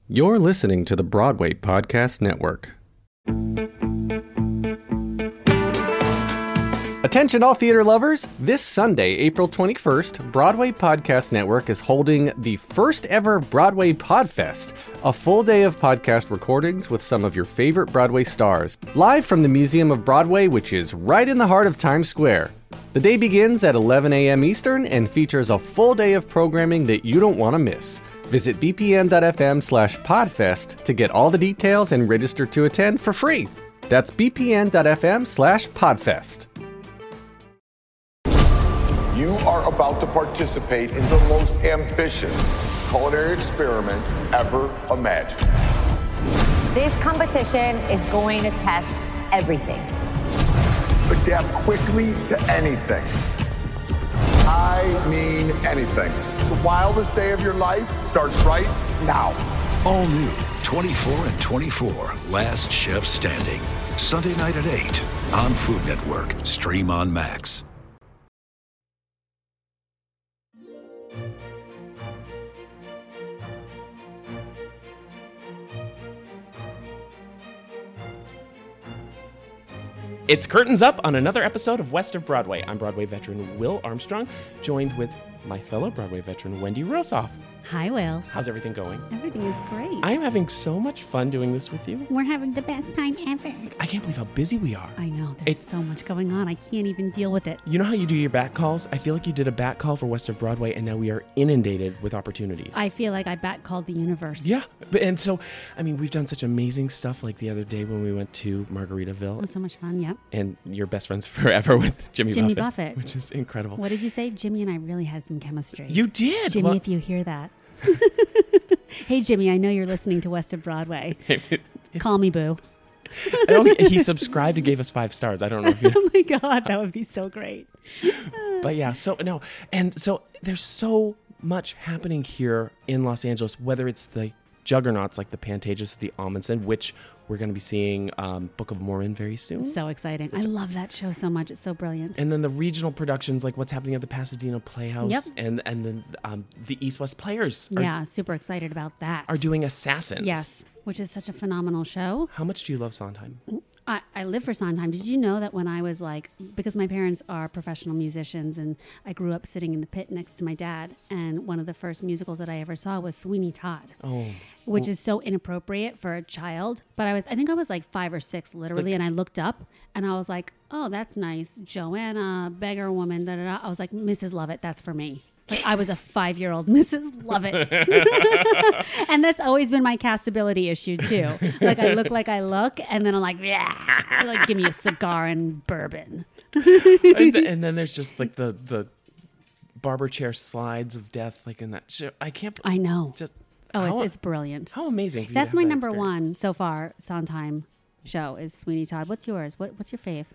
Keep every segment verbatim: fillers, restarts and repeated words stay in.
You're listening to the Broadway Podcast Network. Attention all theater lovers! This Sunday, April twenty-first, Broadway Podcast Network is holding the first ever Broadway Podfest, a full day of podcast recordings with some of your favorite Broadway stars, live from the Museum of Broadway, which is right in the heart of Times Square. The day begins at eleven a.m. Eastern and features a full day of programming that you don't want to miss. Visit bpn.fm slash podfest to get all the details and register to attend for free. That's bpn.fm slash podfest. You are about to participate in the most ambitious culinary experiment ever imagined. This competition is going to test everything. Adapt quickly to anything. I mean anything. The wildest day of your life starts right now. All new, twenty-four and twenty-four, Last Chef Standing. Sunday night at eight on Food Network. Stream on Max. It's curtains up on another episode of West of Broadway. I'm Broadway veteran Will Armstrong, joined with my fellow Broadway veteran Wendy Rosoff. Hi, Will. How's everything going? Everything is great. I'm having so much fun doing this with you. We're having the best time ever. I can't believe how busy we are. I know. There's It's- so much going on. I can't even deal with it. You know how you do your back calls? I feel like you did a back call for West of Broadway, and now we are inundated with opportunities. I feel like I back called the universe. Yeah, but- and so, I mean, we've done such amazing stuff like the other day when we went to Margaritaville. It was so much fun. Yep. And you're best friends forever with Jimmy, Jimmy Buffett, Buffett. which is incredible. What did you say? Jimmy and I really had some chemistry. You did? Jimmy, Well- if you hear that. Hey, Jimmy, I know you're listening to West of Broadway. Call me boo. Oh, he subscribed and gave us five stars. I don't know if you Oh my God, that would be so great. But yeah, so no, and so there's so much happening here in Los Angeles, whether it's the juggernauts like the Pantages or the Amundsen, which we're going to be seeing um, Book of Mormon very soon. So exciting. I love that show so much. It's so brilliant. And then the regional productions, like what's happening at the Pasadena Playhouse, Yep. and and then um, the East West Players are, Yeah, super excited about that. are doing Assassins. Yes, which is such a phenomenal show. How much do you love Sondheim? I, I live for Sondheim. Did you know that when I was like, because my parents are professional musicians and I grew up sitting in the pit next to my dad, and one of the first musicals that I ever saw was Sweeney Todd, Oh, which is so inappropriate for a child. But I was, I think I was like five or six literally, and I looked up and I was like, oh, that's nice. Joanna, beggar woman, da da da. I was like, Missus Lovett, that's for me. Like I was a five-year-old Missus Lovett. And that's always been my castability issue too. Like I look like I look, and then I'm like, yeah, like give me a cigar and bourbon. and, th- and then there's just like the the barber chair slides of death, like in that show. I can't. I know. Just Oh, how, it's, it's brilliant. how amazing! For you to That's have my that number experience. one so far. Sondheim show is Sweeney Todd. What's yours? What What's your fave?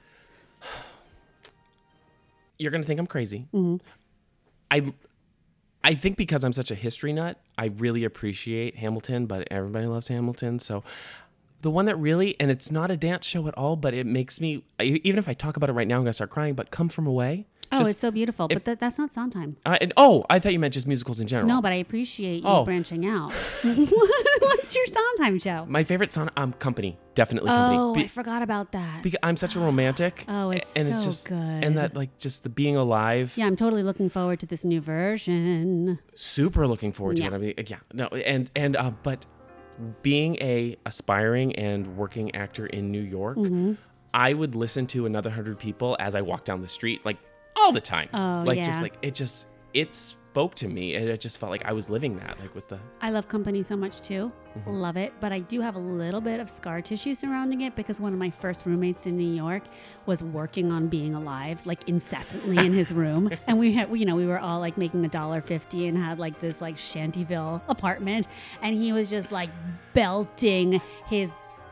You're gonna think I'm crazy. Mm-hmm. I, I think because I'm such a history nut, I really appreciate Hamilton, but everybody loves Hamilton. So the one that really, and it's not a dance show at all, but it makes me, I- even if I talk about it right now, I'm gonna start crying, but Come From Away. Oh, just- it's so beautiful. it- But that, that's not Sondheim. Uh, and, oh, I thought you meant just musicals in general. No, but I appreciate you Oh. branching out. What's your Sondheim show? My favorite song, um, Company, definitely Oh, Company. I forgot about that. Because I'm such a romantic. Oh, it's and it's so just, good. And that, like, just the being alive. Yeah, I'm totally looking forward to this new version. Super looking forward to Yeah. it. I mean, yeah, no, and and uh, but being a aspiring and working actor in New York, Mm-hmm. I would listen to Another Hundred People as I walk down the street, like all the time. Oh, like yeah. just like it just it spoke to me, and it just felt like I was living that, like with the. I love Company so much too. Mm-hmm. Love it. But I do have a little bit of scar tissue surrounding it because one of my first roommates in New York was working on Being Alive, like incessantly in his room. And we had, you know, we were all like making a dollar fifty and had like this like Shantyville apartment. And he was just like belting his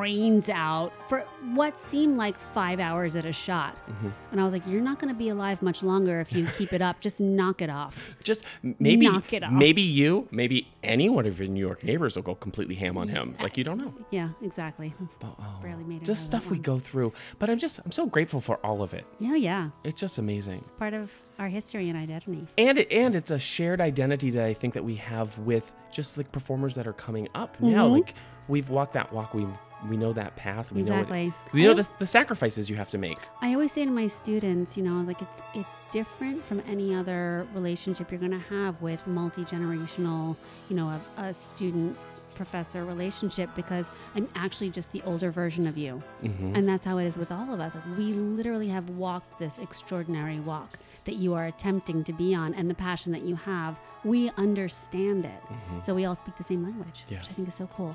brains out for what seemed like five hours at a shot. Mm-hmm. And I was like, you're not going to be alive much longer if you keep it up. Just knock it off. Just maybe, Knock it off. maybe you, maybe any one of your New York neighbors will go completely ham on him. Like, you don't know. Yeah, exactly. But, oh, Barely made it. just out of stuff that we one. go through. But I'm just, I'm so grateful for all of it. Yeah, yeah. It's just amazing. Part of our history and identity. And it, and it's a shared identity that I think that we have with just like performers that are coming up now. Mm-hmm. Like, we've walked that walk. We we know that path. We Exactly. know it, we know I- the, the sacrifices you have to make. I always say to my students, you know, I was like, it's it's different from any other relationship you're going to have with multi-generational, you know, a, a student professor relationship, because I'm actually just the older version of you. Mm-hmm. And that's how it is with all of us. Like, we literally have walked this extraordinary walk that you are attempting to be on, and the passion that you have, we understand it. So we all speak the same language, Mm-hmm. Yeah. which I think is so cool.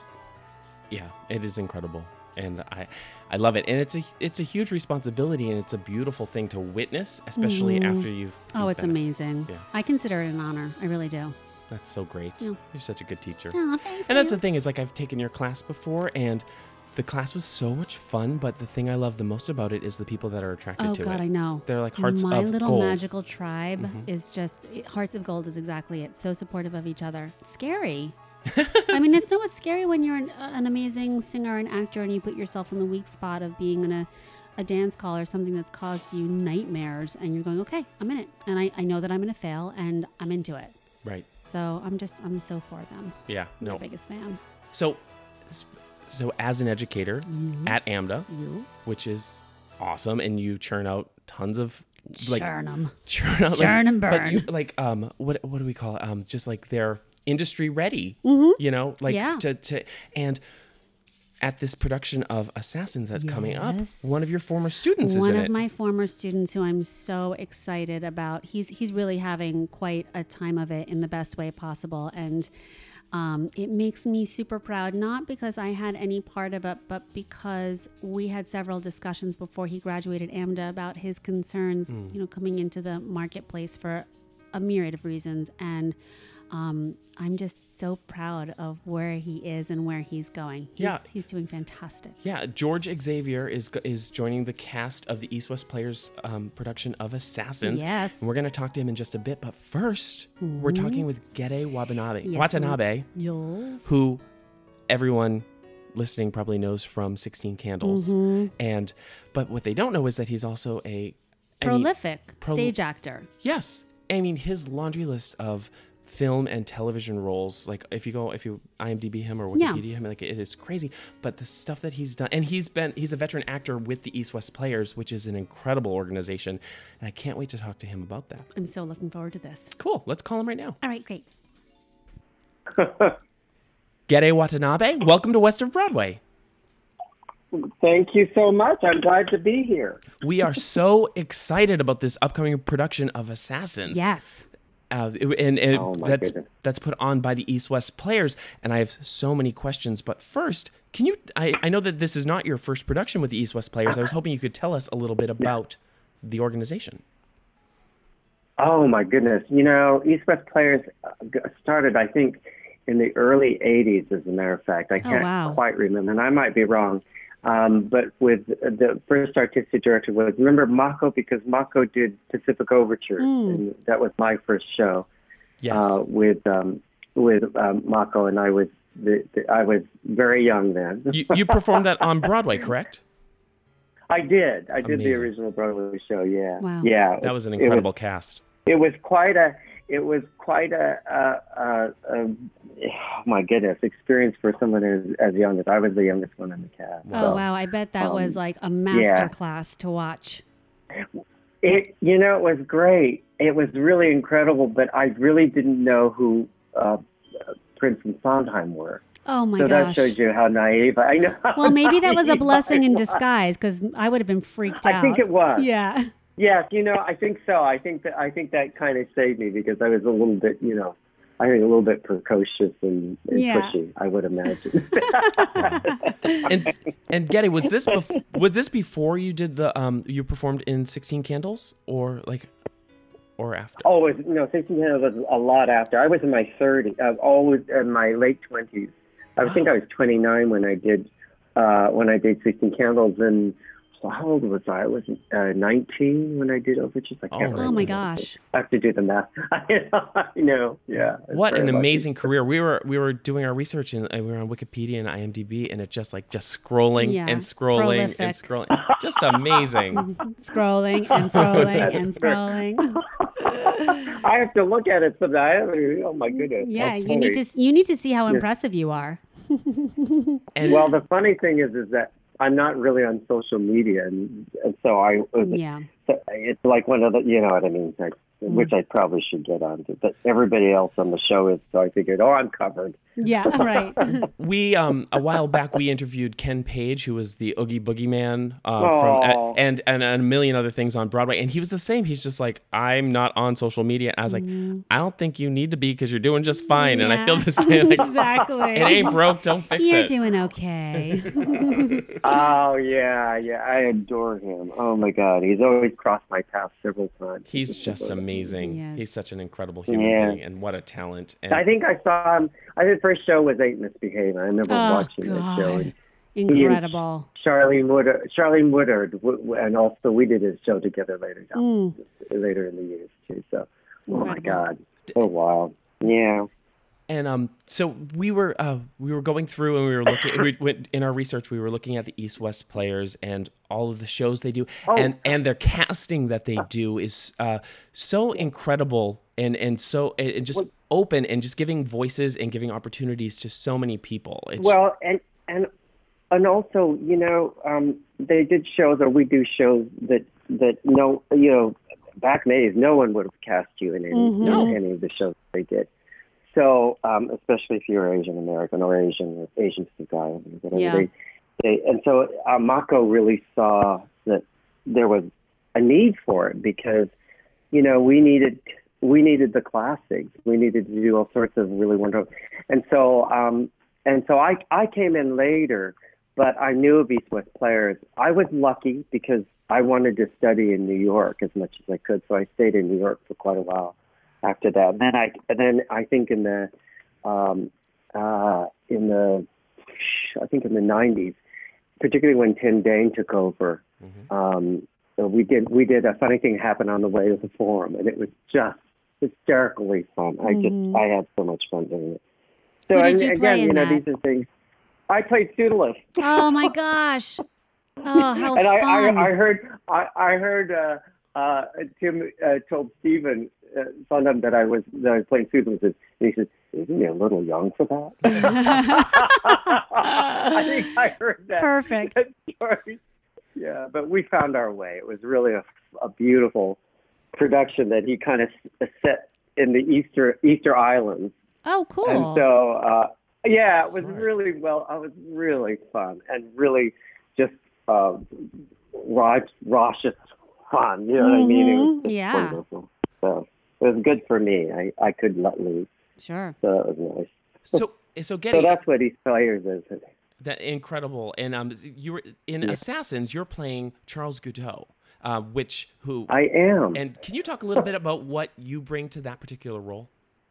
Yeah, it is incredible, and I, I love it. And it's a it's a huge responsibility, and it's a beautiful thing to witness, especially after you've. Oh, you've it's been- amazing. Yeah. I consider it an honor. I really do. That's so great. Yeah. You're such a good teacher. Oh, thanks. And that's babe. the thing is, like, I've taken your class before, and the class was so much fun. But the thing I love the most about it is the people that are attracted Oh to God, it. I know. They're like hearts My of little gold. magical tribe is just it, hearts of gold is exactly it. So supportive of each other. It's scary. I mean, it's not what's scary when you're an, an amazing singer and actor and you put yourself in the weak spot of being in a, a dance call or something that's caused you nightmares, and you're going, okay, I'm in it, and I, I know that I'm going to fail, and I'm into it. Right. So I'm just I'm so for them. Yeah. I'm No. their biggest fan. So, so as an educator at AMDA, You which is awesome, and you churn out tons of like churn 'em. churn out Churn like, and but you- burn. like um what what do we call it? Um just like they're industry ready. You know, like Yeah. to to and at this production of Assassins that's coming up, Yes. one of your former students One is in of it. my former students who I'm so excited about. He's he's really having quite a time of it in the best way possible, and um, it makes me super proud. Not because I had any part of it, but because we had several discussions before he graduated AMDA about his concerns, Hmm. you know, coming into the marketplace for a myriad of reasons, and um, I'm just so proud of where he is and where he's going. He's, Yeah. he's doing fantastic. Yeah, George Xavier is go- is joining the cast of the East West Players um, production of Assassins. Yes. And we're going to talk to him in just a bit, but first, we're talking with Gede Watanabe, Yes, Watanabe, Yes. who everyone listening probably knows from sixteen Candles. Mm-hmm. And but what they don't know is that he's also a I mean, Prolific pro- stage actor. yes, I mean his laundry list of film and television roles, like if you go if you IMDb him or Yeah. Wikipedia him, like it is crazy. But the stuff that he's done, and he's been he's a veteran actor with the East West Players, which is an incredible organization, and I can't wait to talk to him about that. I'm so looking forward to this. Cool, let's call him right now. All right, great. Gede Watanabe, welcome to West of Broadway. Thank you so much. I'm glad to be here. We are so excited about this upcoming production of Assassins. Yes. Uh, it- and and Oh, my that's goodness. that's put on by the East West Players, and I have so many questions. But first, can you? I, I know that this is not your first production with the East West Players. I was hoping you could tell us a little bit about the organization. Oh, my goodness. You know, East West Players uh, g- started, I think, in the early eighties, as a matter of fact. I can't wow. quite remember, and I might be wrong. Um, but with the first artistic director was, remember Mako, because Mako did Pacific Overture, and that was my first show Yes. uh, with um, with um, Mako, and I was the, the, I was very young then. you, you performed that on Broadway, correct? I did. I did Amazing. the original Broadway show. Yeah. Wow. Yeah. That was an It incredible cast. It was quite a. It was quite a. a, a, a oh my goodness, experience for someone as, as young as I was, the youngest one in the cast. Oh, So, wow. I bet that was um, like a master class to watch. It. You know, it was great. It was really incredible, but I really didn't know who uh, Prince and Sondheim were. Oh, my so gosh. that shows you how naive I know. how Well, maybe that was a naive blessing I in was. disguise, because I would have been freaked out. I think it was. Yeah. Yes, you know, I think so. I think that I think that kind of saved me because I was a little bit, you know, I think a little bit precocious and, and Yeah. pushy, I would imagine. And and Gede, was this bef- was this before you did the um you performed in sixteen Candles, or like or after? oh, it was, no, sixteen was a lot after. I was in my thirties, uh, always in my late twenties. I think I was twenty-nine when I did uh, when I did sixteen Candles, and so how old was I? I was uh, nineteen when I did Overtures. I can't Oh, remember. Oh my gosh. I have to do the math. I know. Yeah. it's What very an lucky. amazing career. We were we were doing our research and we were on Wikipedia and IMDb, and it just like just scrolling Yeah, and scrolling and prolific. scrolling. Just amazing. Scrolling and scrolling and scrolling. I have to look at it sometimes. Oh my goodness. Yeah, That's you need funny. to you need to see how impressive you are. And Well, the funny thing is, is that I'm not really on social media, and, and so I was. Yeah. So it's like one of the, you know what I mean, like, which I probably should get onto. But everybody else on the show is, so I figured, oh, I'm covered. Yeah, right. we um a while back we interviewed Ken Page, who was the Oogie Boogie Man uh, from Aw. uh, and, and and a million other things on Broadway, and he was the same. He's just like, I'm not on social media. I was like, I don't think you need to be because you're doing just fine. And I feel Yeah. the same. Like, Exactly. it ain't broke, don't fix You're it. doing okay. Oh yeah, yeah, I adore him. Oh my God, he's always crossed my path several times. He's just amazing. Yes. He's such an incredible human Yeah. being, and what a talent. And I think I saw him. I think the first show was Ain't Misbehaving. I remember Oh, watching that show. God. And Incredible. Charlene Woodard, Charlene Woodard, w- w- and also we did his show together later down, later in the years too. So, oh my Incredible. God, so wild. Yeah. And um, so we were uh, we were going through and we were looking we went, in our research. We were looking at the East West Players and all of the shows they do, Oh. and and their casting that they do is uh, so incredible and and so and and just open and just giving voices and giving opportunities to so many people. It's, Well, and and and also, you know, um, they did shows, or we do shows that that no, you know, back in the days, no one would have cast you in any No. in any of the shows they did. So, um, especially if you're Asian American or Asian or Asian Pacific Islander, whatever Yeah. they, they, and so uh, Mako really saw that there was a need for it because, you know, we needed we needed the classics, we needed to do all sorts of really wonderful, and so um, and so I I came in later, but I knew of East West Players. I was lucky because I wanted to study in New York as much as I could, so I stayed in New York for quite a while. After that, and then I, and then I think in the, um, uh, in the, I think in the nineties, particularly when Tim Dane took over, Mm-hmm. um, so we did we did a funny thing happen on the way to the Forum, and it was just hysterically fun. I just I had so much fun doing it. So Who did and you again, play in you know, that? these are things. I played Pseudolus. Oh my gosh. Oh, how and I, fun. I, I heard, I, I heard uh, uh, Tim uh, told Stephen uh, Sondheim that I was that I was playing Susan, and he said, "Isn't he a little young for that?" I think I heard that. Perfect. that story. Yeah, but we found our way. It was really a, a beautiful production that he kind of set in the Easter Easter Islands. Oh, cool. And so, uh, yeah, it was Smart. really well. It was really fun and really just uh, Raj Raucous fun. You know what I mean? It was Mhm, yeah. wonderful. So it was good for me. I, I couldn't let loose. Sure. So it was nice. so so getting So that's what East Players is. that incredible. And um, you were in Assassins. You're playing Charles Guiteau, uh, which who I am. and can you talk a little bit about what you bring to that particular role?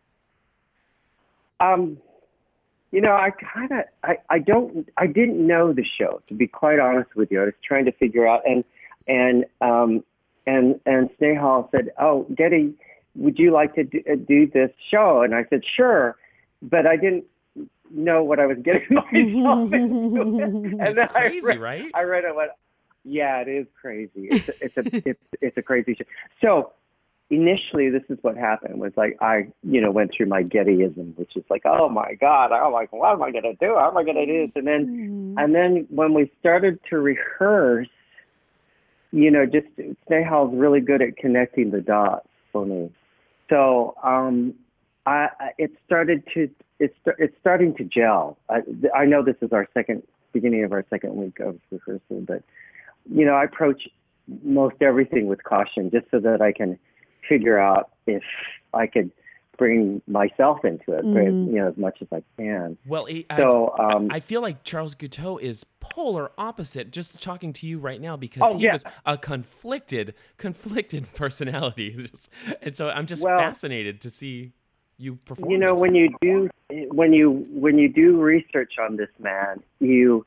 Um, you know, I kind of, I, I don't, I didn't know the show, to be quite honest with you. I was trying to figure out, and, and, um, and, and Snehal said, "Oh, Getty, would you like to do, uh, do this show?" And I said, "Sure," but I didn't know what I was getting myself into. And It's then I crazy, read, right? I read it, went, yeah, it is crazy. It's a, it's a, it's, it's a crazy show. So, initially, this is what happened. Was like I, you know, went through my Gettyism, which is like, oh my God, I'm like, what am I going to do? How am I going to do this? And then, and then when we started to rehearse, you know, just Snehal's really good at connecting the dots for me. So um, I, I, it started to, it's it's starting to gel. I, I know this is our second beginning of our second week of rehearsal, but you know, I approach most everything with caution, just so that I can figure out if I could bring myself into it, but, you know, as much as I can. Well, he, So, I, um, I feel like Charles Guiteau is polar opposite. Just talking to you right now because Oh, he yeah. was a conflicted, conflicted personality, just, and so I'm just Well, fascinated to see you perform. You know, this. when you do when you when you do research on this man, you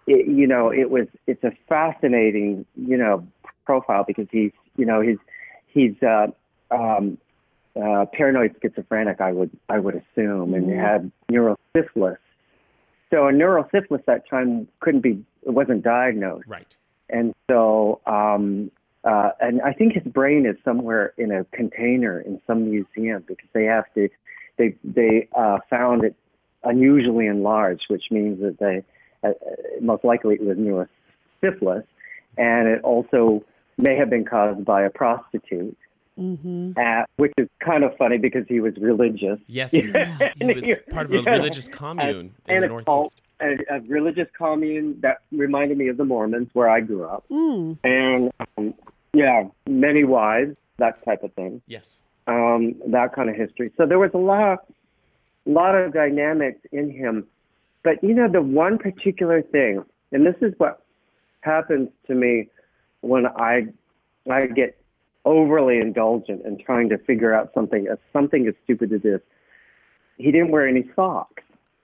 it, you know, it was it's a fascinating, you know, profile because he's, you know, he's he's uh, um, uh, paranoid schizophrenic, I would I would assume, mm-hmm. and had neurosyphilis. So a neurosyphilis that time couldn't be, it wasn't diagnosed. Right. And so, um, uh, and I think his brain is somewhere in a container in some museum because they have to, they they uh, found it unusually enlarged, which means that they, uh, most likely it was neurosyphilis, and it also may have been caused by a prostitute. Mm-hmm. Uh, which is kind of funny because he was religious. Yes, he was, he was part of a religious commune and, in and the a cult, Northeast. A, a religious commune that reminded me of the Mormons, where I grew up. Mm. And, um, yeah, many wives, that type of thing. Yes. Um, that kind of history. So there was a lot, lot of dynamics in him. But, you know, the one particular thing, and this is what happens to me when I, I get overly indulgent and trying to figure out something as something as stupid as this. He didn't wear any socks.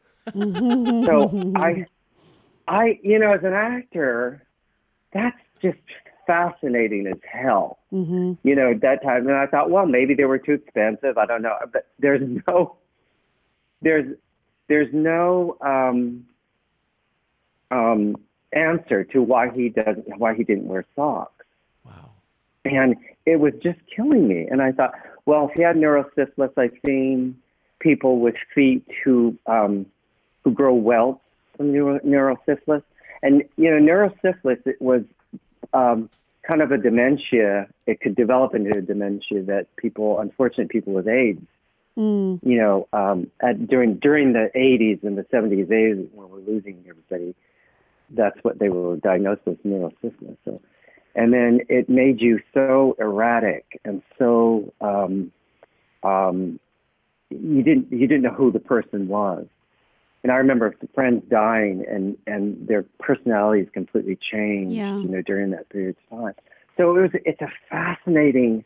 So I, I, you know, as an actor, that's just fascinating as hell. Mm-hmm. You know, at that time, and I thought, well, maybe they were too expensive. I don't know, but there's no, there's, there's no um, um, answer to why he doesn't, why he didn't wear socks. Wow. And it was just killing me. And I thought, well, if he had neurosyphilis, I've seen people with feet who um, who grow welts from neuro- neurosyphilis. And, you know, neurosyphilis, it was um, kind of a dementia. It could develop into a dementia that people, unfortunate people with AIDS, mm. you know, um, at, during during the eighties and the seventies, eighties, when we're losing everybody, that's what they were diagnosed with, neurosyphilis. So. And then it made you so erratic and so um, um, you didn't you didn't know who the person was. And I remember friends dying and, and their personalities completely changed, yeah. you know, during that period of time. So it was it's a fascinating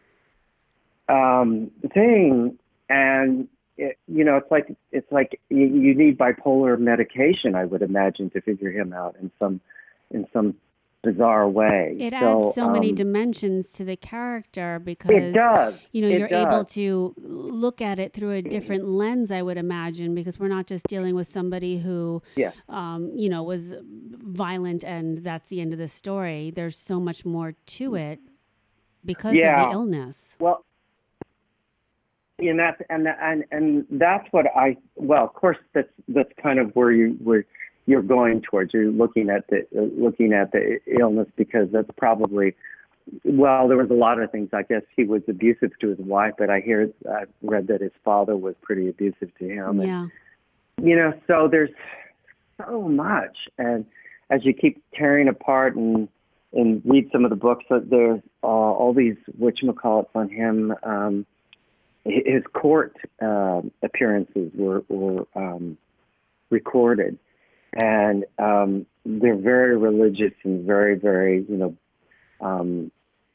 um, thing, and it, you know, it's like it's like you, you need bipolar medication, I would imagine, to figure him out in some in some. bizarre way. It so, adds so um, many dimensions to the character because it does. you know it you're does. able to look at it through a different lens, I would imagine, because we're not just dealing with somebody who yeah. um, you know was violent and that's the end of the story. There's so much more to it because yeah. of the illness. Well, and that's and and and that's what I well, of course, that's that's kind of where you where you're going towards. You're looking at the uh, looking at the illness because that's probably well, there was a lot of things. I guess he was abusive to his wife, but I hear I read that his father was pretty abusive to him. Yeah. And, you know, so there's so much, and as you keep tearing apart and and read some of the books, uh, there's uh, all these whatchamacallits on him. Um, his court uh, appearances were were um, recorded. And um, they're very religious and very, very, you know, um,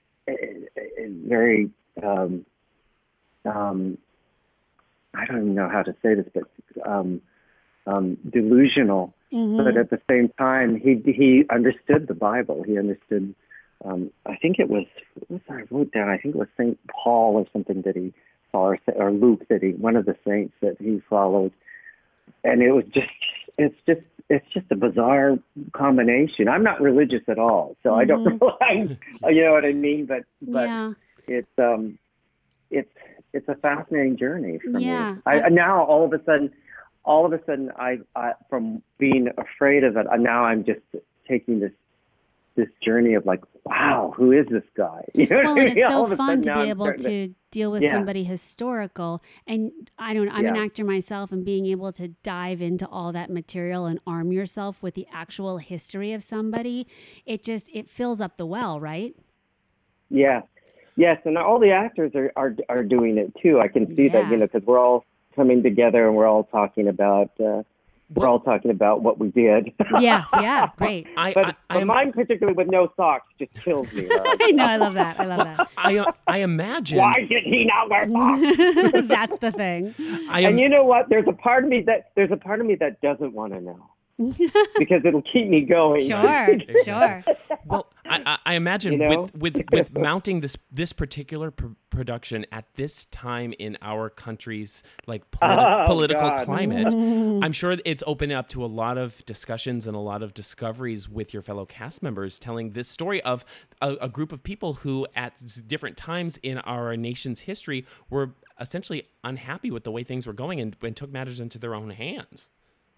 very, um, um, I don't even know how to say this, but um, um, delusional. Mm-hmm. But at the same time, he he understood the Bible. He understood, um, I think it was, what was I wrote down? I think it was Saint Paul or something that he saw, or, or Luke, that he, one of the saints that he followed. And it was just, it's just, it's just a bizarre combination. I'm not religious at all, so mm-hmm. I don't realize, you know what I mean? But, but yeah. it's, um, it's, it's a fascinating journey for yeah. me. I, now all of a sudden, all of a sudden, I, I from being afraid of it, now I'm just taking this this journey of like, wow, who is this guy? You know well, what I and mean? it's All so of a fun sudden to now be I'm able starting to to- deal with Yeah. somebody historical. And I don't I'm an Yeah. actor myself, and being able to dive into all that material and arm yourself with the actual history of somebody, it just, it fills up the well, right? Yeah. Yes, and all the actors are, are, are doing it too. I can see that, Yeah. you know, because we're all coming together and we're all talking about, uh, we're all talking about what we did. Yeah, yeah, great. I, But, I, I but am, mine, particularly with no socks, just kills me. Right? I know, I love that. I love that. I, I imagine. Why did he not wear socks? That's the thing. I am, And you know what? There's a part of me that there's a part of me that doesn't want to know. because it'll keep me going. Sure, sure. Well, I, I- I imagine You know? with, with, with mounting this this particular pr- production at this time in our country's like politi- Oh, political God. climate, I'm sure it's opened up to a lot of discussions and a lot of discoveries with your fellow cast members, telling this story of a, a group of people who, at s- different times in our nation's history, were essentially unhappy with the way things were going and, and took matters into their own hands.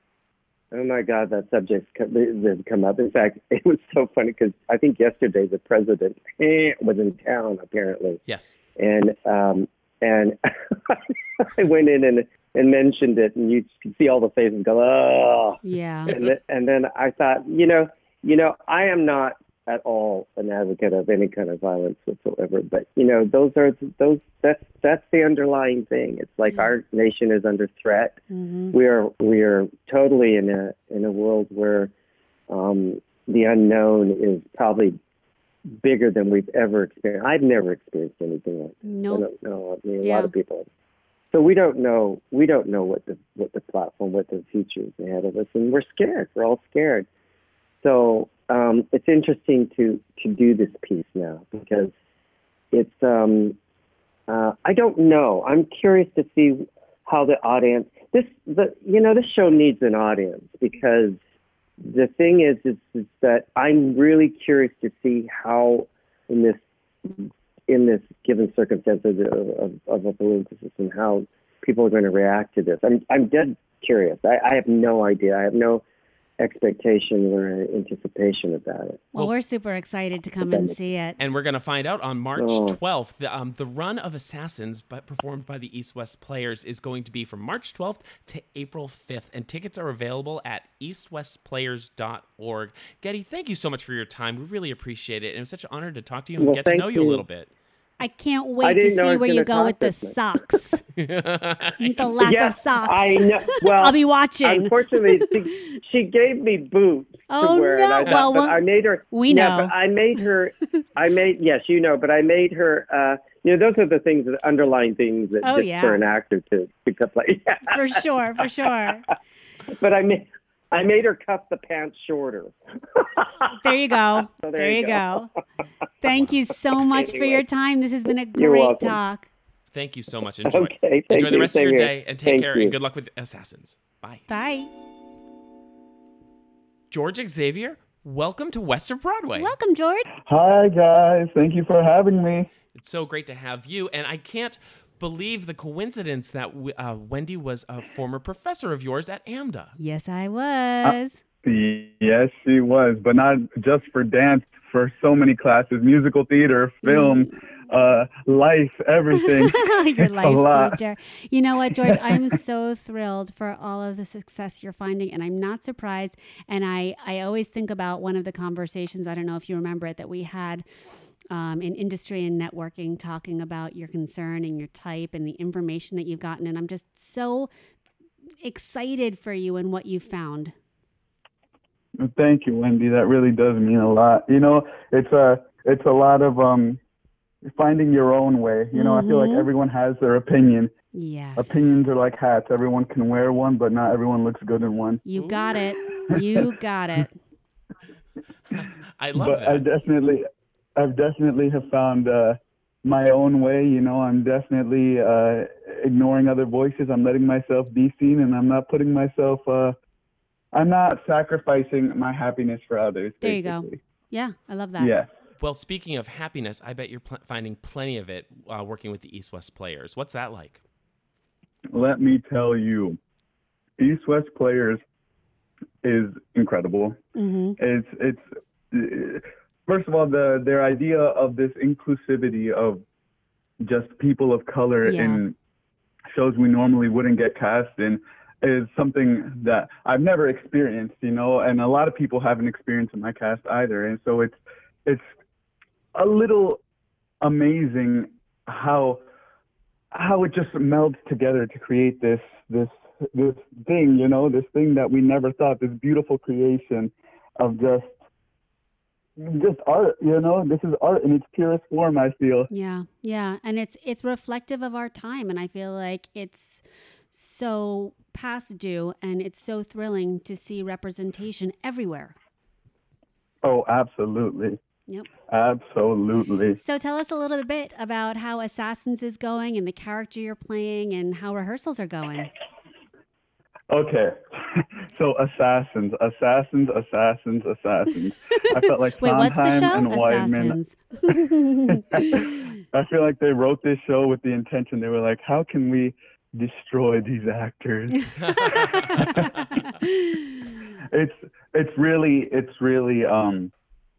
Oh my God, that subject's come, has come up. In fact, it was so funny because I think yesterday the president eh, was in town apparently, Yes. and um, and I went in and and mentioned it, and you could see all the faces go, oh, Yeah. and th- and then I thought, you know, you know, I am not at all an advocate of any kind of violence whatsoever, but you know, those are those that's that's the underlying thing. It's like our nation is under threat. Mm-hmm. We are we are totally in a in a world where um, the unknown is probably bigger than we've ever experienced. I've never experienced anything like this. Nope. I don't know. I mean, a Yeah. lot of people. So we don't know. We don't know what the what the platform, what the future is ahead of us, and we're scared. We're all scared. So um, it's interesting to to do this piece now because it's. Um, uh, I don't know. I'm curious to see how the audience. This the you know this show needs an audience because the thing is is, is that I'm really curious to see how in this in this given circumstance of, of, of a political system how people are going to react to this. I'm I'm dead curious. I, I have no idea. I have no expectation or anticipation about it. Well, we're super excited to come and see it. And we're going to find out on March Oh. twelfth. The, um, the run of Assassins, but performed by the East West Players, is going to be from March twelfth to April fifth. And tickets are available at east west players dot org. Getty, thank you so much for your time. We really appreciate it. And it was such an honor to talk to you and Well, get to thank know you a you. little bit. I can't I wait to didn't know I see was where you gonna go with talk the this much. socks. the lack Yeah, of socks. I know. Well, I'll be watching. Unfortunately, she, she gave me boots Oh, to wear, no. and I thought, Well, but well, I made her. we yeah, know. but I made her. I made yes, you know, but I made her. Uh, you know, those are the things, the underlying things that Oh, just yeah. for an actor to to play. For sure, for sure. But I made I made her cuff the pants shorter. There you go. So there, there you you go. go. Thank you so much for Anyway. your time. This has been a You're great welcome. talk. Thank you so much. Enjoy, Okay, thank enjoy the you. rest of Same your here. day and take Thank care you. and good luck with Assassins. Bye. Bye. George Xavier, welcome to Western Broadway. Welcome, George. Hi, guys. Thank you for having me. It's so great to have you. And I can't believe the coincidence that uh, Wendy was a former professor of yours at AMDA. Yes, I was. Yes, she was, but not just for dance, for so many classes, musical theater, film, uh, life, everything. Your It's a life lot. teacher. You know what, George? I'm so thrilled for all of the success you're finding, and I'm not surprised. And I, I always think about one of the conversations, I don't know if you remember it, that we had um, in industry and networking, talking about your concern and your type and the information that you've gotten. And I'm just so excited for you and what you found. Thank you, Wendy. That really does mean a lot. You know, it's a, it's a lot of um, finding your own way. You know, I feel like Mhm. everyone has their opinion. Yes. Opinions are like hats. Everyone can wear one, but not everyone looks good in one. You got it. You got it. I love but that. I definitely, I've definitely have found uh, my own way. You know, I'm definitely uh, ignoring other voices. I'm letting myself be seen, and I'm not putting myself. Uh, I'm not sacrificing my happiness for others. There you go. basically. Yeah, I love that. Yeah. Well, speaking of happiness, I bet you're pl- finding plenty of it uh, working with the East West Players. What's that like? Let me tell you, East West Players is incredible. Mm-hmm. It's it's first of all the their idea of this inclusivity of just people of color Yeah. in shows we normally wouldn't get cast in is something that I've never experienced, you know, and a lot of people haven't experienced in my cast either. And so it's it's a little amazing how how it just melds together to create this this this thing, you know, this thing that we never thought, this beautiful creation of just just art, you know. This is art in its purest form, I feel. Yeah, yeah, and it's it's reflective of our time, and I feel like it's so past due, and it's so thrilling to see representation everywhere. Oh, absolutely. Yep. Absolutely. So tell us a little bit about how Assassins is going and the character you're playing and how rehearsals are going. Okay. So Assassins, Assassins, Assassins, Assassins. I felt like Wait, what's the Sondheim show? and Weidman. Assassins. I feel like they wrote this show with the intention. They were like, how can we destroy these actors? it's it's really it's really um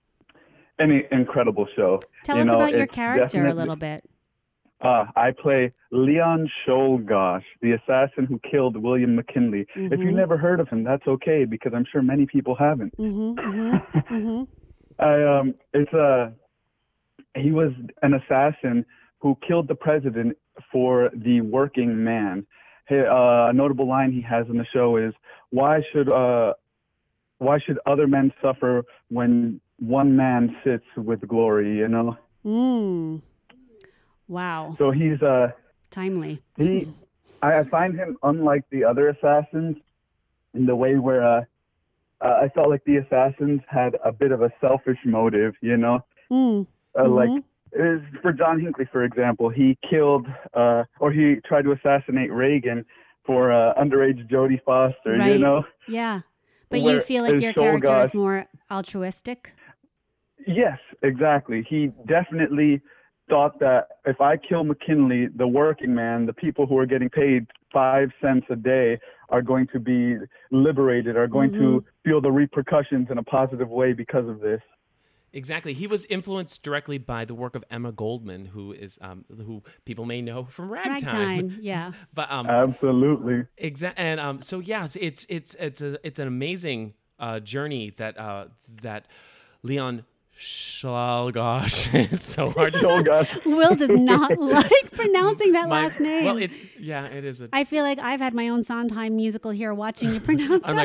an incredible show. Tell you us know, about your it's character a definitely- little bit. Uh, I play Leon Czolgosz, the assassin who killed William McKinley. If you never heard of him, that's okay, because I'm sure many people haven't. Mm-hmm, mm-hmm, mm-hmm. I, um, it's a, he was an assassin who killed the president for the working man. He, uh, a notable line he has in the show is, "Why should uh, why should other men suffer when one man sits with glory?" You know. Mm. Wow. So he's uh Timely. he, I I find him unlike the other assassins in the way where uh, uh, I felt like the assassins had a bit of a selfish motive, you know, Mm. uh, Mhm. like is for John Hinckley, for example, he killed uh, or he tried to assassinate Reagan for uh, underage Jodie Foster, Right. you know. Yeah. But you Where feel like is your character Czolgosz- is more altruistic? Yes, exactly. He definitely thought that if I kill McKinley, the working man, the people who are getting paid five cents a day are going to be liberated, are going to feel the repercussions in a positive way because of this. Exactly. He was influenced directly by the work of Emma Goldman, who is um, who people may know from Ragtime. Ragtime, yeah. But um, Absolutely. Exa- and um, so yeah, it's it's it's it's, a, it's an amazing uh, journey that uh, that Leon Czolgosz. It's so hard to Czolgosz. Will does not like pronouncing that My- last name. Well, it's yeah, it is a. I feel like I've had my own Sondheim musical here watching you pronounce I'm that.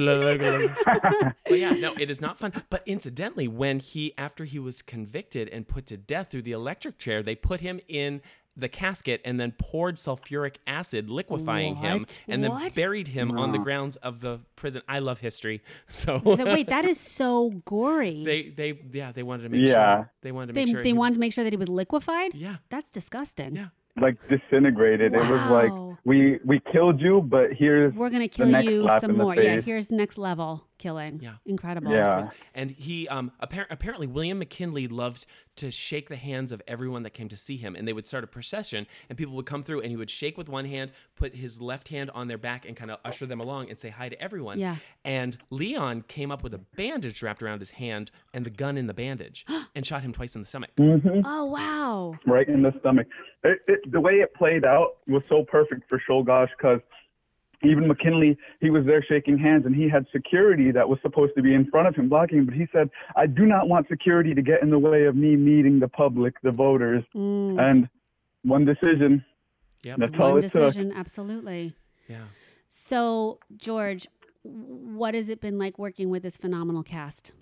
like, but yeah, no, it is not fun. But incidentally, when he, after he was convicted and put to death through the electric chair, they put him in the casket and then poured sulfuric acid, liquefying him, What? and then What? buried him on the grounds of the prison. I love history, so Th- Wait, that is so gory. they, they, yeah, they wanted to make Yeah. sure they wanted to They, make sure they he- wanted to make sure that he was liquefied? Yeah. That's disgusting. Yeah. Like disintegrated. It was Wow. like, we we killed you, but here's We're going to the kill next you slap some in the more. Yeah, face. here's next level killing. Yeah. Incredible. Yeah. And he um, appar- apparently William McKinley loved to shake the hands of everyone that came to see him, and they would start a procession, and people would come through, and he would shake with one hand, put his left hand on their back, and kind of usher them along and say hi to everyone. Yeah. And Leon came up with a bandage wrapped around his hand and the gun in the bandage, and shot him twice in the stomach. Oh, wow. Right in the stomach. It, it, the way it played out was so perfect for Czolgosz, because even McKinley, he was there shaking hands, and he had security that was supposed to be in front of him blocking him. But he said, I do not want security to get in the way of me meeting the public, the voters. And one decision. Yep. That's all One it took. decision. Absolutely. Yeah. So, George, what has it been like working with this phenomenal cast?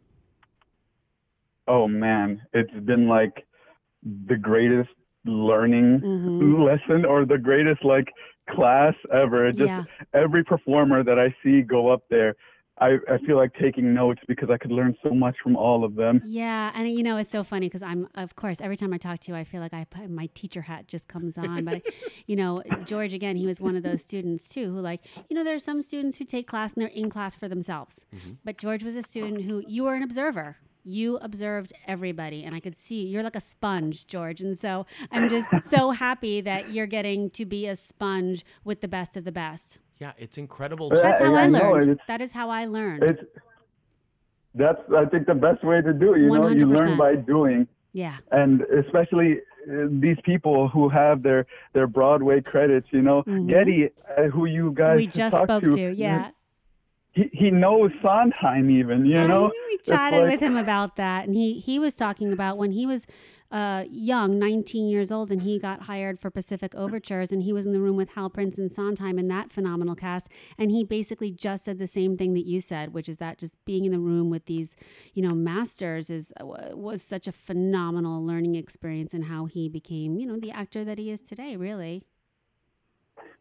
Oh, man. It's been like the greatest learning Mm-hmm. lesson, or the greatest like class ever. It just Yeah. every performer that I see go up there, I, I feel like taking notes, because I could learn so much from all of them. Yeah, and you know it's so funny because I'm, of course, every time I talk to you, I feel like I put, my teacher hat just comes on. But you know, George again, he was one of those students too who, like, you know, there's some students who take class and they're in class for themselves. But George was a student who you were an observer. You observed everybody, and I could see you're like a sponge, George. And so I'm just so happy that you're getting to be a sponge with the best of the best. Yeah, it's incredible. Yeah, That's how I I know, learned. it's- That is how I learned. It's that's I think the best way to do it. You know, you learn one hundred percent. by doing, Yeah. and especially uh, these people who have their their Broadway credits. You know, Getty, uh, who you guys Mm-hmm. We just talked spoke to, to, yeah. He he knows Sondheim even. You know, we It's chatted like- with him about that, and he he was talking about when he was uh, young, nineteen years old, and he got hired for Pacific Overtures, and he was in the room with Hal Prince and Sondheim in that phenomenal cast, and he basically just said the same thing that you said, which is that just being in the room with these, you know, masters is was such a phenomenal learning experience, and how he became, you know, the actor that he is today. Really.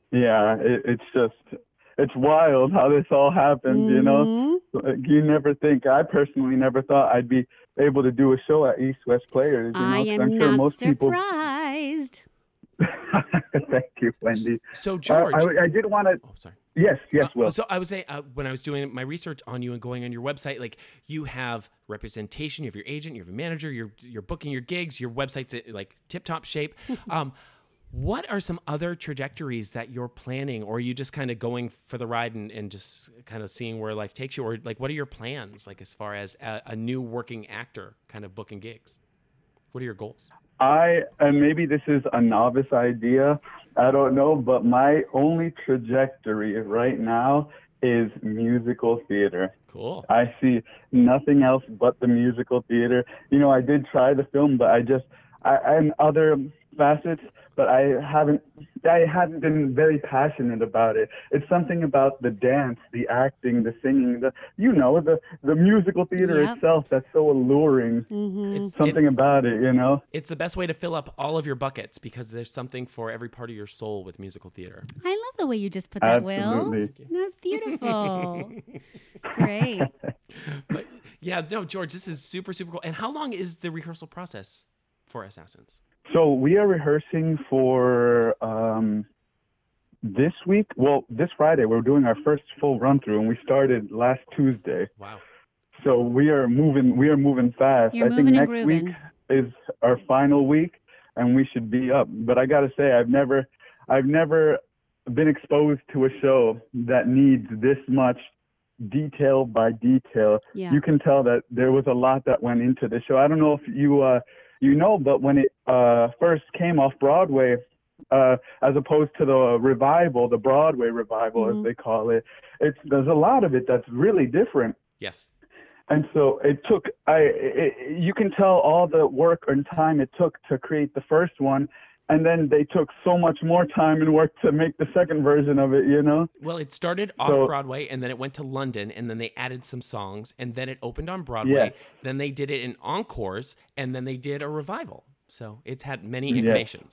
Yeah, it, it's just, it's wild how this all happened, mm-hmm. you know? You never think, I personally never thought I'd be able to do a show at East West Players. You know? I am I'm sure not most surprised. People... Thank you, Wendy. So, George. Uh, I, I did want to... Oh, sorry. Yes, yes, uh, Will. So I was saying, uh, when I was doing my research on you and going on your website, like you have representation, you have your agent, you have a manager, you're, you're booking your gigs, your website's uh, like tip-top shape. um, What are some other trajectories that you're planning, or are you just kind of going for the ride and, and just kind of seeing where life takes you? Or like, what are your plans, like as far as a, a new working actor kind of booking gigs? What are your goals? I, and maybe this is a novice idea, I don't know, but my only trajectory right now is musical theater. Cool. I see nothing else but the musical theater. You know, I did try the film, but I just, I, and other facets, but I haven't, I haven't been very passionate about it. It's something about the dance, the acting, the singing, the, you know, the, the musical theater Yep. itself that's so alluring. Mm-hmm. It's Something it, about it, you know? It's the best way to fill up all of your buckets because there's something for every part of your soul with musical theater. I love the way you just put that, Absolutely. Will. That's beautiful. Great. But yeah, no, George, this is super, super cool. And how long is the rehearsal process for Assassins? So we are rehearsing for um, this week. Well, this Friday, we're doing our first full run through, and we started last Tuesday. Wow. So we are moving. We are moving fast. You're I moving think and next grooving. week is our final week, and we should be up. But I gotta say, I've never, I've never been exposed to a show that needs this much detail by detail. Yeah. You can tell that there was a lot that went into the show. I don't know if you. Uh, You know, but when it uh, first came off Broadway, uh, as opposed to the revival, the Broadway revival, Mm-hmm. as they call it, it's there's a lot of it that's really different. Yes. And so it took, I, it, you can tell all the work and time it took to create the first one. And then they took so much more time and work to make the second version of it, you know? Well, it started off So- Broadway, and then it went to London, and then they added some songs, and then it opened on Broadway. Yes. Then they did it in encores, and then they did a revival. So it's had many Yes. incarnations.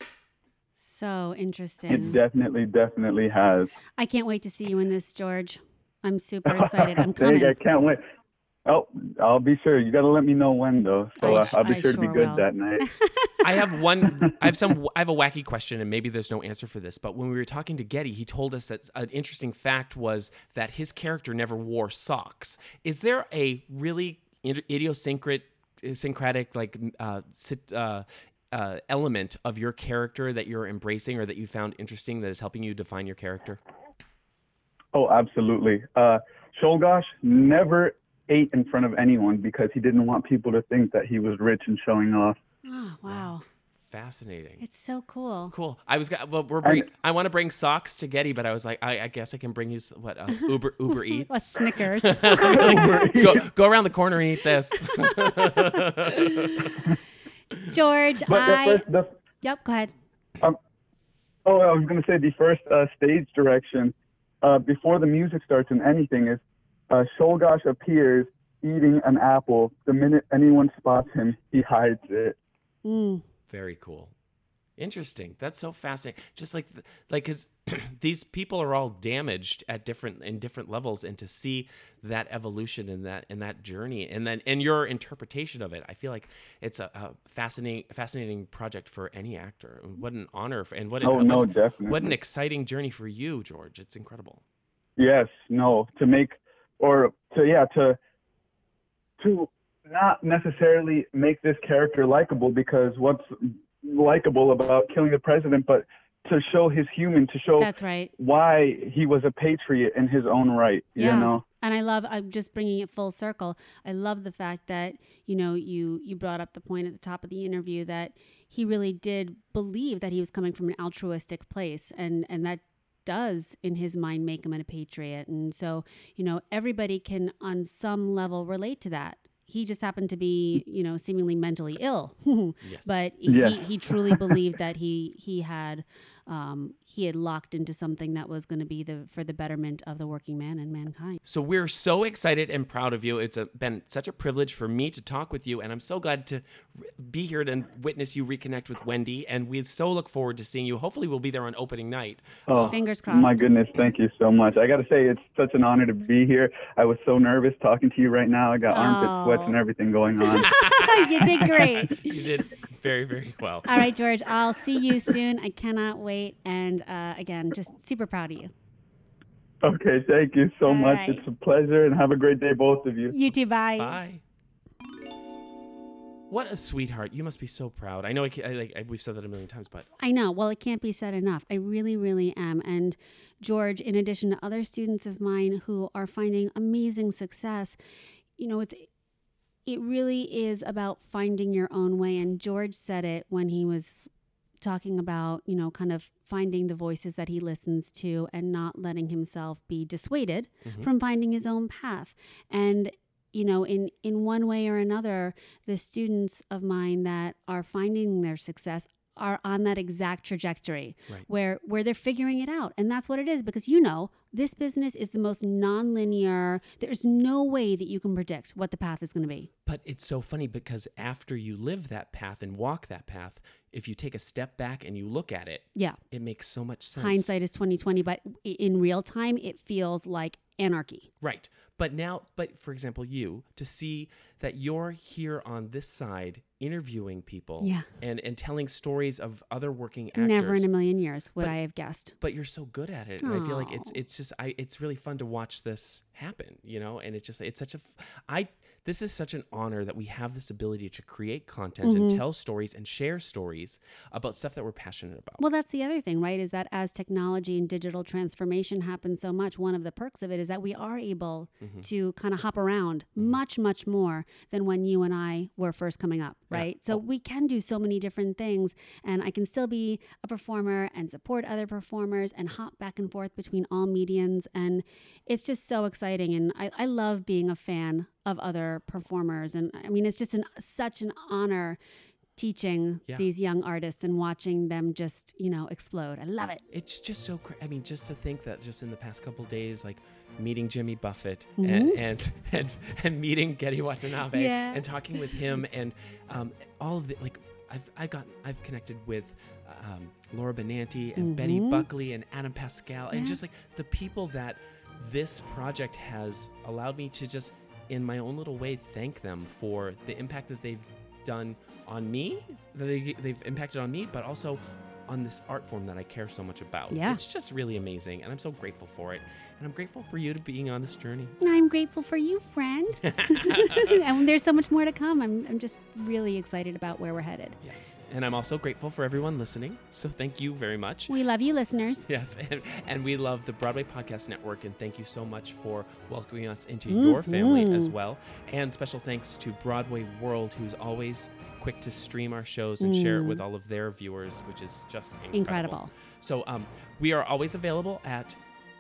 So interesting. It definitely, definitely has. I can't wait to see you in this, George. I'm super excited. I'm There you coming. go. I can't wait. Oh, I'll be sure. You got to let me know when, though. So I uh, sh- I'll be I sure to be sure good will. that night. I have one. I have some. I have a wacky question, and maybe there's no answer for this. But when we were talking to Getty, he told us that an interesting fact was that his character never wore socks. Is there a really idiosyncratic, syncretic, like uh, sit, uh, uh, element of your character that you're embracing or that you found interesting that is helping you define your character? Oh, absolutely. Uh, Shulgosh never ate in front of anyone because he didn't want people to think that he was rich and showing off. Oh, wow. Fascinating. It's so cool. Cool. I was well. We're bring, I want to bring socks to Getty, but I was like, I, I guess I can bring you s- what uh, Uber Uber A Eats. Snickers. go go around the corner and eat this. George, But I. the first, the, Yep, go ahead. um, oh, I was going to say the first uh, stage direction uh, before the music starts and anything is uh, Shulgosh appears eating an apple. The minute anyone spots him, he hides it. Mm. Very cool. Interesting. That's so fascinating. Just like, like, because these people are all damaged at different in different levels, and to see that evolution and that and that journey, and then and your interpretation of it, I feel like it's a, a fascinating, fascinating project for any actor. What an honor, for, and what an, Oh, no, what, definitely. what an exciting journey for you, George. It's incredible. Yes, no, to make, or to, yeah, to, to not necessarily make this character likable, because what's likable about killing the president, but to show his human, to show That's right. why he was a patriot in his own right, Yeah. you know? And I love, I'm just bringing it full circle. I love the fact that, you know, you, you brought up the point at the top of the interview that he really did believe that he was coming from an altruistic place. And, and that does, in his mind, make him a patriot. And so, you know, everybody can on some level relate to that. He just happened to be, you know, seemingly mentally ill, Yes. but Yeah. he, he truly believed that he he had um, he had locked into something that was going to be the for the betterment of the working man and mankind. So we're so excited and proud of you. It's a, been such a privilege for me to talk with you, and I'm so glad to re- be here to witness you reconnect with Wendy. And we so look forward to seeing you. Hopefully, we'll be there on opening night. Oh, Fingers crossed. My goodness, thank you so much. I got to say, it's such an honor to be here. I was so nervous talking to you right now. I got Oh. armpit sweats and everything going on. You did great. You did very, very well. All right, George, I'll see you soon. I cannot wait. And uh, again, just super proud of you. Okay, thank you so All much. right. It's a pleasure, and have a great day, both of you. You too. Bye. Bye. What a sweetheart. You must be so proud. I know I, ca- I, like, I, we've said that a million times, but I know. Well, it can't be said enough. I really, really am. And George, in addition to other students of mine who are finding amazing success, you know, it's it really is about finding your own way. And George said it when he was talking about, you know, kind of finding the voices that he listens to and not letting himself be dissuaded Mhm. from finding his own path. And you know, in, in one way or another, the students of mine that are finding their success are on that exact trajectory Right. where where they're figuring it out. And that's what it is, because you know, this business is the most nonlinear. There's no way that you can predict what the path is going to be. But it's so funny because after you live that path and walk that path, if you take a step back and you look at it, Yeah. it makes so much sense. Hindsight is twenty twenty, but i- in real time, it feels like anarchy. Right. But now, but for example, you, to see that you're here on this side interviewing people Yeah. and, and telling stories of other working actors. Never in a million years would But- I have guessed. But you're so good at it. And I feel like it's Aw. it's just I it's really fun to watch this happen, you know? And it just it's such a f- I this is such an honor that we have this ability to create content and Mhm. tell stories and share stories about stuff that we're passionate about. Well, that's the other thing, right? Is that as technology and digital transformation happens so much, one of the perks of it is that we are able Mhm. to kind of hop around much, much more than when you and I were first coming up, Yeah. right? So we can do so many different things, and I can still be a performer and support other performers and hop back and forth between all mediums. And it's just so exciting. And I, I love being a fan of other performers. And I mean, it's just an, such an honor teaching Yeah. these young artists and watching them just, you know, explode. I love it. It's just so cra- I mean, just to think that just in the past couple days, like meeting Jimmy Buffett Mhm. and, and and and meeting Getty Watanabe Yeah. and talking with him and um, all of the like I've I've got I've connected with um, Laura Benanti and Betty Mhm. Buckley and Adam Pascal and Yeah. just like the people that this project has allowed me to just in my own little way thank them for the impact that they've done on me, that they, they've impacted on me, but also on this art form that I care so much about. Yeah. It's just really amazing, and I'm so grateful for it. And I'm grateful for you to being on this journey. I'm grateful for you, friend. And there's so much more to come. I'm, I'm just really excited about where we're headed. Yes. And I'm also grateful for everyone listening. So thank you very much. We love you, listeners. Yes, and, and we love the Broadway Podcast Network, and thank you so much for welcoming us into your family Mhm. as well. And special thanks to Broadway World, who's always quick to stream our shows and share it Mm. with all of their viewers, which is just incredible. Incredible. So um, we are always available at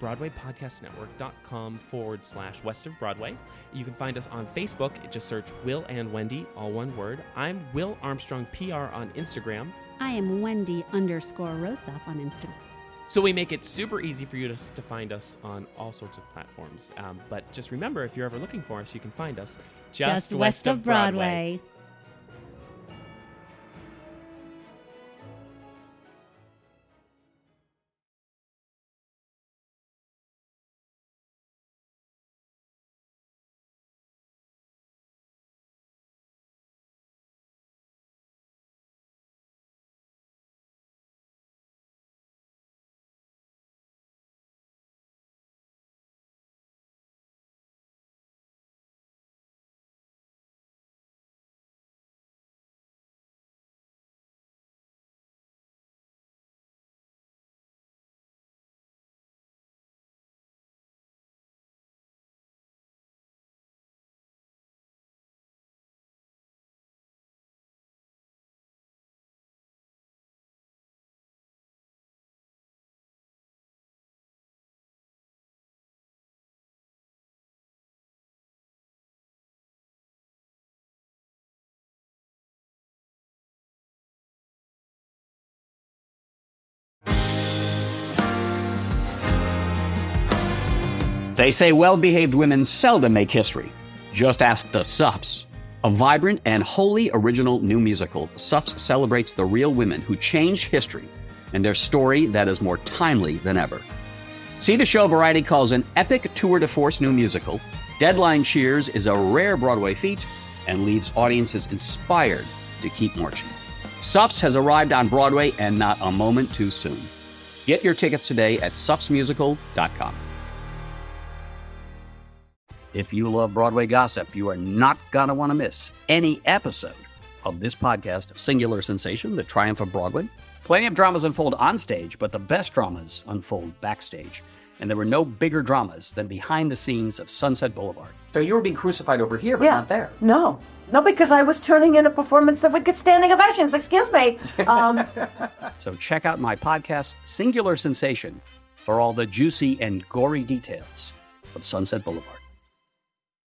BroadwayPodcastNetwork.com forward slash West of Broadway. You can find us on Facebook. Just search Will and Wendy, all one word. I'm Will Armstrong P R on Instagram. I am Wendy underscore Rosoff on Instagram. So we make it super easy for you to, to find us on all sorts of platforms. Um, but just remember, if you're ever looking for us, you can find us just, west of Broadway. They say well-behaved women seldom make history. Just ask the Suffs. A vibrant and wholly original new musical, Suffs celebrates the real women who changed history and their story that is more timely than ever. See the show Variety calls an epic tour de force new musical. Deadline cheers is a rare Broadway feat and leaves audiences inspired to keep marching. Suffs has arrived on Broadway and not a moment too soon. Get your tickets today at suffs musical dot com. If you love Broadway gossip, you are not going to want to miss any episode of this podcast, Singular Sensation, The Triumph of Broadway. Plenty of dramas unfold on stage, but the best dramas unfold backstage. And there were no bigger dramas than behind the scenes of Sunset Boulevard. So you were being crucified over here, but yeah. not there. No. No, because I was turning in a performance that would get standing ovations. Excuse me. Um, so check out my podcast, Singular Sensation, for all the juicy and gory details of Sunset Boulevard.